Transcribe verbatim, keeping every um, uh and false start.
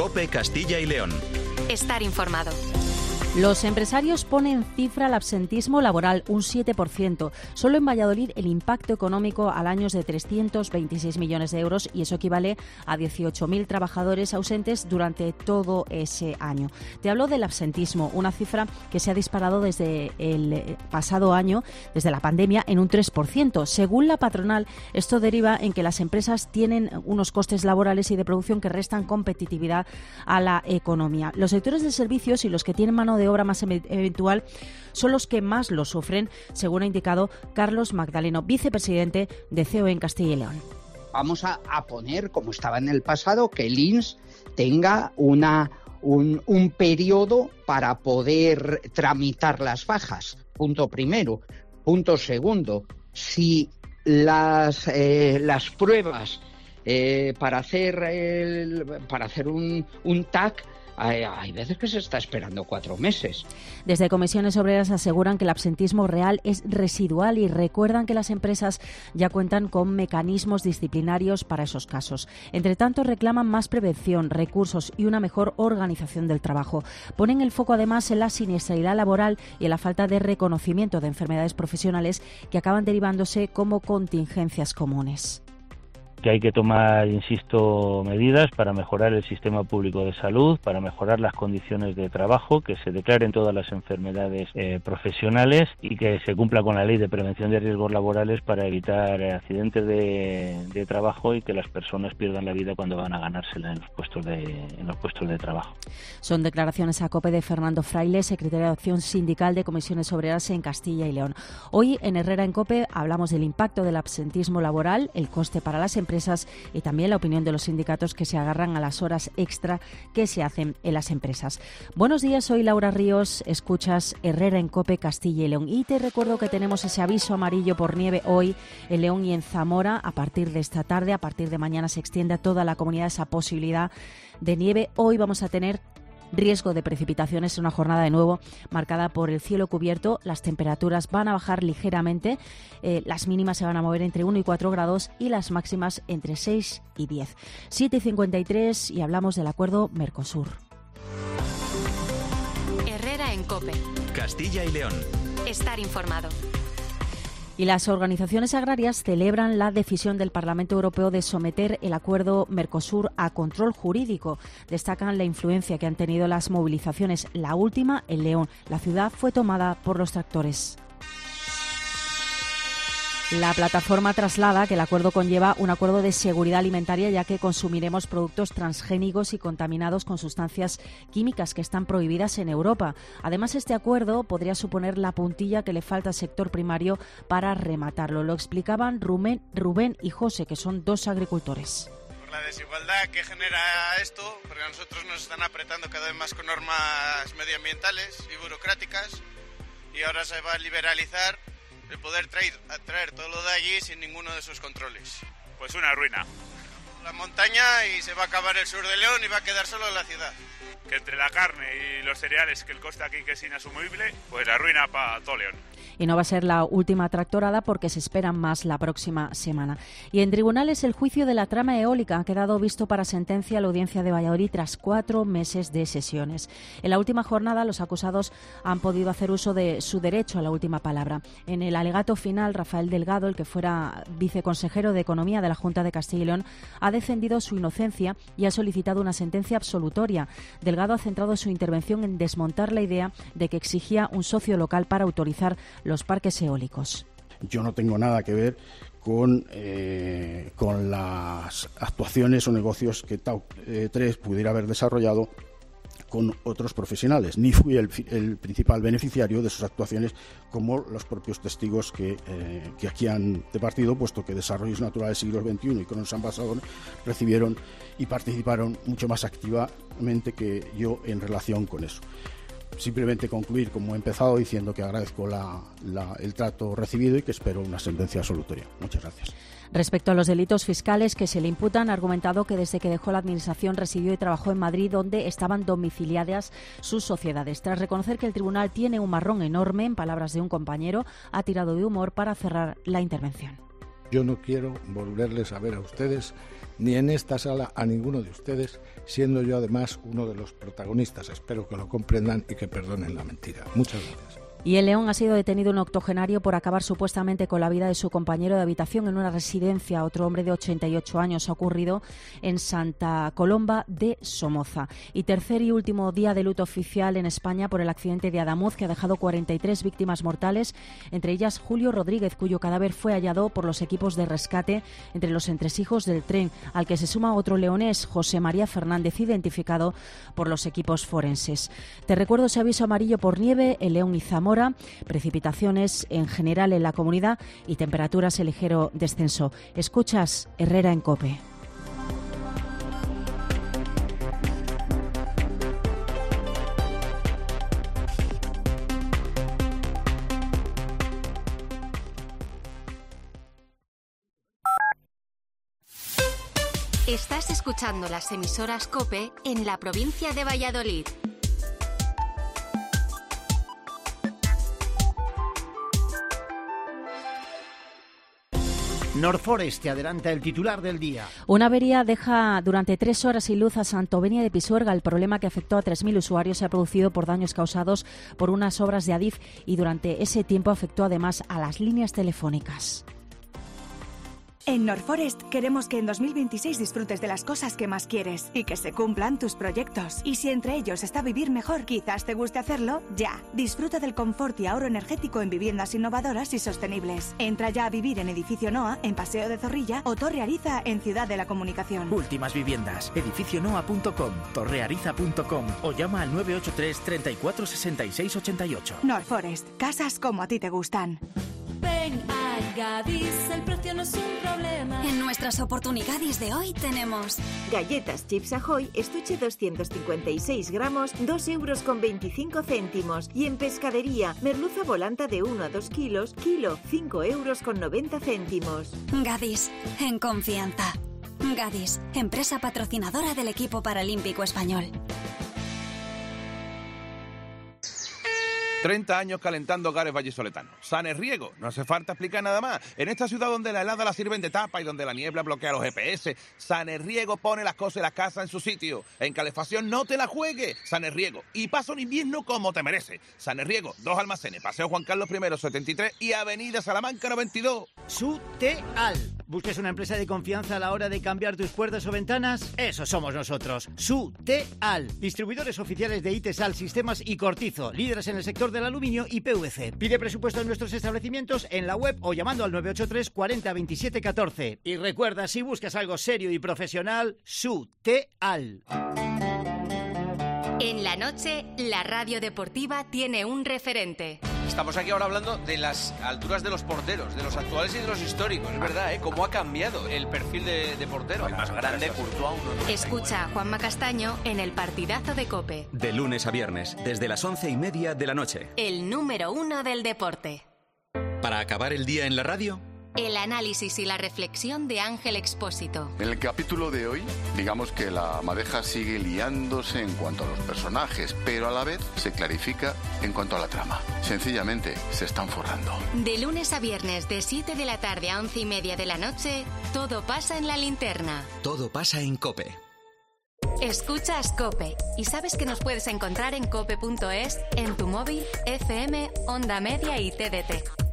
COPE Castilla y León. Estar informado. Los empresarios ponen cifra al absentismo laboral, un siete por ciento. Solo en Valladolid el impacto económico al año es de trescientos veintiséis millones de euros y eso equivale a dieciocho mil trabajadores ausentes durante todo ese año. Te hablo del absentismo, una cifra que se ha disparado desde el pasado año, desde la pandemia, en un tres por ciento. Según la patronal, esto deriva en que las empresas tienen unos costes laborales y de producción que restan competitividad a la economía. Los sectores de servicios y los que tienen mano de obra más eventual son los que más lo sufren, según ha indicado Carlos Magdaleno, vicepresidente de C O E en Castilla y León. Vamos a, a poner, como estaba en el pasado, que el I N S tenga una, un, un periodo para poder tramitar las bajas. Punto primero. Punto segundo. Si las, eh, las pruebas eh, para hacer, el, para hacer un, un T A C Hay, hay veces que se está esperando cuatro meses. Desde Comisiones Obreras aseguran que el absentismo real es residual y recuerdan que las empresas ya cuentan con mecanismos disciplinarios para esos casos. Entre tanto, reclaman más prevención, recursos y una mejor organización del trabajo. Ponen el foco además en la siniestralidad laboral y en la falta de reconocimiento de enfermedades profesionales que acaban derivándose como contingencias comunes. Que hay que tomar, insisto, medidas para mejorar el sistema público de salud, para mejorar las condiciones de trabajo, que se declaren todas las enfermedades eh, profesionales y que se cumpla con la ley de prevención de riesgos laborales para evitar accidentes de, de trabajo y que las personas pierdan la vida cuando van a ganársela en los puestos de, en los puestos de trabajo. Son declaraciones a COPE de Fernando Fraile, secretario de Acción Sindical de Comisiones Obreras en Castilla y León. Hoy en Herrera en COPE hablamos del impacto del absentismo laboral, el coste para las empresas y también la opinión de los sindicatos que se agarran a las horas extra que se hacen en las empresas. Buenos días, soy Laura Ríos, escuchas Herrera en COPE Castilla y León y te recuerdo que tenemos ese aviso amarillo por nieve hoy en León y en Zamora. A partir de esta tarde, a partir de mañana se extiende a toda la comunidad esa posibilidad de nieve. Hoy vamos a tener riesgo de precipitaciones, una jornada de nuevo marcada por el cielo cubierto. Las temperaturas van a bajar ligeramente, eh, las mínimas se van a mover entre uno y cuatro grados y las máximas entre seis y diez. siete y cincuenta y tres y hablamos del acuerdo Mercosur. Herrera en COPE. Castilla y León. Estar informado. Y las organizaciones agrarias celebran la decisión del Parlamento Europeo de someter el acuerdo Mercosur a control jurídico. Destacan la influencia que han tenido las movilizaciones. La última en León. La ciudad fue tomada por los tractores. La plataforma traslada que el acuerdo conlleva un acuerdo de seguridad alimentaria, ya que consumiremos productos transgénicos y contaminados con sustancias químicas que están prohibidas en Europa. Además, este acuerdo podría suponer la puntilla que le falta al sector primario para rematarlo. Lo explicaban Rubén, Rubén y José, que son dos agricultores. Por la desigualdad que genera esto, porque a nosotros nos están apretando cada vez más con normas medioambientales y burocráticas, y ahora se va a liberalizar el poder traer, traer todo lo de allí sin ninguno de esos controles. Pues una ruina. La montaña y se va a acabar el sur de León y va a quedar solo la ciudad. Que entre la carne y los cereales, que el coste aquí que es inasumible, pues la ruina para todo León. Y no va a ser la última tractorada porque se esperan más la próxima semana. Y en tribunales el juicio de la trama eólica ha quedado visto para sentencia a la audiencia de Valladolid tras cuatro meses de sesiones. En la última jornada los acusados han podido hacer uso de su derecho a la última palabra. En el alegato final, Rafael Delgado, el que fuera viceconsejero de Economía de la Junta de Castilla y León, ha defendido su inocencia y ha solicitado una sentencia absolutoria. Delgado ha centrado su intervención en desmontar la idea de que exigía un socio local para autorizar los parques eólicos. Yo no tengo nada que ver con, eh, con las actuaciones o negocios que T A U tres pudiera haber desarrollado con otros profesionales, ni fui el, el principal beneficiario de sus actuaciones como los propios testigos que, eh, que aquí han departido, puesto que Desarrollos Naturales Siglo veintiuno y Cronos Ambasador recibieron y participaron mucho más activamente que yo en relación con eso. Simplemente concluir, como he empezado, diciendo que agradezco la, la, el trato recibido y que espero una sentencia absolutoria. Muchas gracias. Respecto a los delitos fiscales que se le imputan, ha argumentado que desde que dejó la Administración residió y trabajó en Madrid, donde estaban domiciliadas sus sociedades. Tras reconocer que el tribunal tiene un marrón enorme, en palabras de un compañero, ha tirado de humor para cerrar la intervención. Yo no quiero volverles a ver a ustedes, ni en esta sala a ninguno de ustedes, siendo yo además uno de los protagonistas. Espero que lo comprendan y que perdonen la mentira. Muchas gracias. Y en León ha sido detenido un octogenario por acabar supuestamente con la vida de su compañero de habitación en una residencia. Otro hombre de ochenta y ocho años. Ha ocurrido en Santa Colomba de Somoza. Y tercer y último día de luto oficial en España por el accidente de Adamuz, que ha dejado cuarenta y tres víctimas mortales, entre ellas Julio Rodríguez, cuyo cadáver fue hallado por los equipos de rescate entre los entresijos del tren, al que se suma otro leonés, José María Fernández, identificado por los equipos forenses. Te recuerdo ese aviso amarillo por nieve en León y Zamora. Precipitaciones en general en la comunidad y temperaturas en ligero descenso. Escuchas Herrera en COPE. Estás escuchando las emisoras COPE en la provincia de Valladolid. Norforest te adelanta el titular del día. Una avería deja durante tres horas sin luz a Santovenia de Pisuerga. El problema, que afectó a tres mil usuarios, se ha producido por daños causados por unas obras de Adif y durante ese tiempo afectó además a las líneas telefónicas. En Norforest queremos que en dos mil veintiséis disfrutes de las cosas que más quieres y que se cumplan tus proyectos. Y si entre ellos está vivir mejor, quizás te guste hacerlo ya. Disfruta del confort y ahorro energético en viviendas innovadoras y sostenibles. Entra ya a vivir en Edificio Noa, en Paseo de Zorrilla, o Torre Ariza, en Ciudad de la Comunicación. Últimas viviendas, edificio noa punto com, torreariza punto com o llama al nueve ocho tres, treinta y cuatro, sesenta y seis, ochenta y ocho. Norforest, casas como a ti te gustan. Ven a Gadis, el precio no es un problema. En nuestras oportunidades de hoy tenemos galletas Chips Ahoy, estuche doscientos cincuenta y seis gramos, dos euros con veinticinco céntimos. Y en pescadería, merluza volanta de uno a dos kilos, kilo, cinco euros con noventa céntimos. Gadis, en confianza. Gadis, empresa patrocinadora del equipo paralímpico español. treinta años calentando hogares vallisoletanos. Sanerriego, no hace falta explicar nada más. En esta ciudad donde la helada la sirven de tapa y donde la niebla bloquea los G P S, Sanerriego pone las cosas y las casas en su sitio. En calefacción no te la juegues. Sanerriego. Y pasa un invierno como te merece. Sanerriego, dos almacenes, Paseo Juan Carlos I, setenta y tres y Avenida Salamanca noventa y dos. Suteal. ¿Buscas una empresa de confianza a la hora de cambiar tus puertas o ventanas? Eso somos nosotros. Suteal. Distribuidores oficiales de Itesal, Sistemas y Cortizo. Líderes en el sector del aluminio y P V C. Pide presupuesto en nuestros establecimientos en la web o llamando al nueve ocho tres, cuarenta, veintisiete, catorce. Y recuerda, si buscas algo serio y profesional, Suteal. En la noche, la radio deportiva tiene un referente. Estamos aquí ahora hablando de las alturas de los porteros, de los actuales y de los históricos. Es verdad, ¿eh? Cómo ha cambiado el perfil de, de portero. El más grande, Courtois. Escucha a Juanma Castaño en el partidazo de COPE. De lunes a viernes, desde las once y media de la noche. El número uno del deporte. Para acabar el día en la radio, el análisis y la reflexión de Ángel Expósito. En el capítulo de hoy, digamos que la madeja sigue liándose en cuanto a los personajes, pero a la vez se clarifica en cuanto a la trama. Sencillamente, se están forrando. De lunes a viernes, de siete de la tarde a once y media de la noche, todo pasa en la linterna. Todo pasa en COPE. Escuchas COPE y sabes que nos puedes encontrar en cope punto es, en tu móvil, F M, Onda Media y T D T.